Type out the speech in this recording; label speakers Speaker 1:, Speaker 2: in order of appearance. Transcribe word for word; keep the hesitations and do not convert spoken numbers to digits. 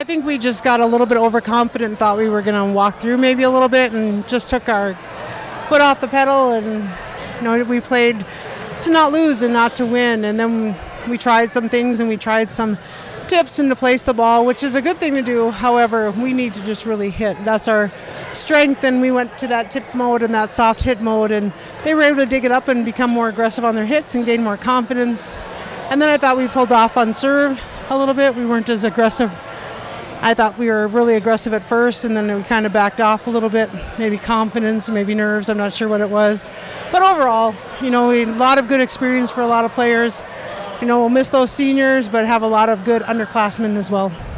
Speaker 1: think we just got a little bit overconfident and thought we were going to walk through maybe a little bit and just took our foot off the pedal, and you know, we played to not lose and not to win. And then we tried some things and we tried some tips and to place the ball, which is a good thing to do. However, we need to just really hit. That's our strength, and we went to that tip mode and that soft hit mode, and they were able to dig it up and become more aggressive on their hits and gain more confidence. And then I thought we pulled off on serve a little bit. We weren't as aggressive. I thought we were really aggressive at first, and then we kind of backed off a little bit. Maybe confidence, maybe nerves. I'm not sure what it was. But overall, you know, we had a lot of good experience for a lot of players. You know, we'll miss those seniors, but have a lot of good underclassmen as well.